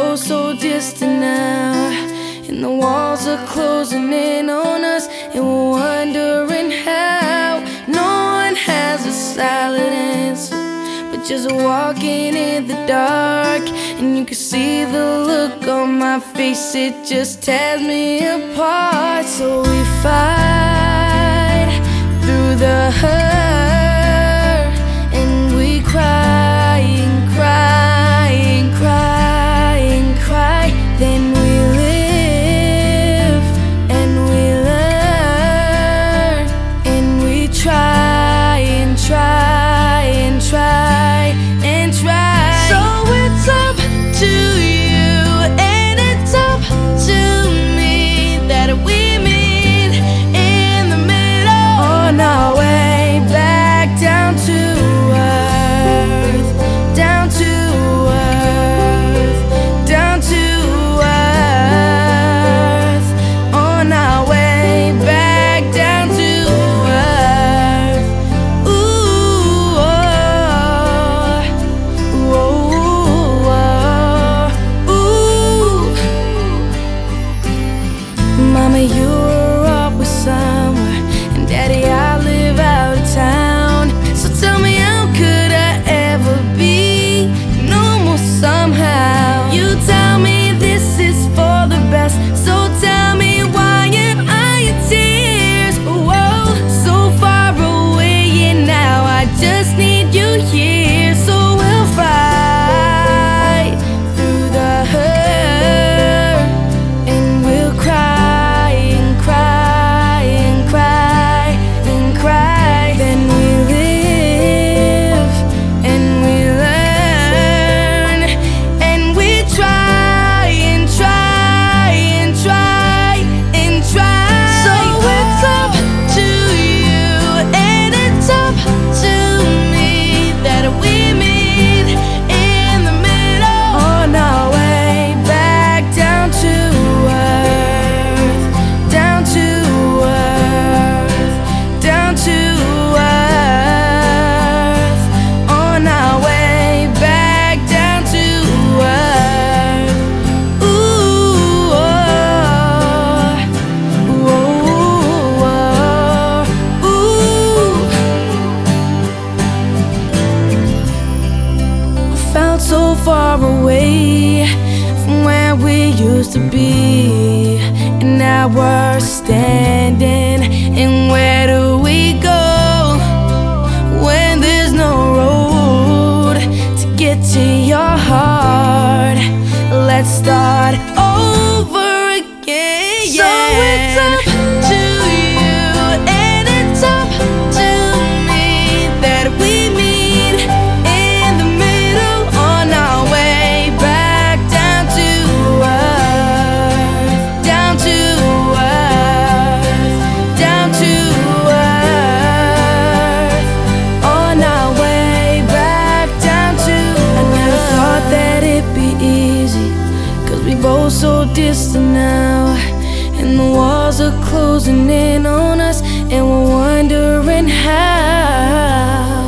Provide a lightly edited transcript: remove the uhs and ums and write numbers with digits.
both so distant now, and the walls are closing in on us, and we're wondering how. No one has a silent answer, but just walking in the dark. And you can see the look on my face, it just tears me apart. So we fight through the hurt, and we cry and cry and cry and cry. Then we live and we learn, and we try and try and try and try. So it's up to you and it's up to me that we meet in the middle, on our way back down to earth, down to earth, down to earth, on our way back down to earth. Ooh, oh, oh, ooh. Mama, you were up with somewhere, and Daddy, I live out of town. So tell me, how could I ever be normal somehow? You tell me this is for the best, so tell me, why am I in tears? Whoa, so far away, and now I just need you here. So we'll fight through the hurt, and we'll cry and cry and cry and cry. Then we live and we learn, and we try and try and try and try. So it's up to you and it's up to me that we meet in the middle, on our way back down to earth, down to earth, down to earth, on our way back down to earth. Ooh, oh, oh, ooh. Felt so far away from where we used to be, and now we're standing. And where do we go when there's no road to get to your heart? Let's start over again. So it's up to you and it's up to me that we meet in the middle, on our way back down to earth, down to earth, down to earth, on our way back down to earth. I never thought that it'd be easy, 'cause we both so distant now, and the walls are closing in on us, and we're wondering how.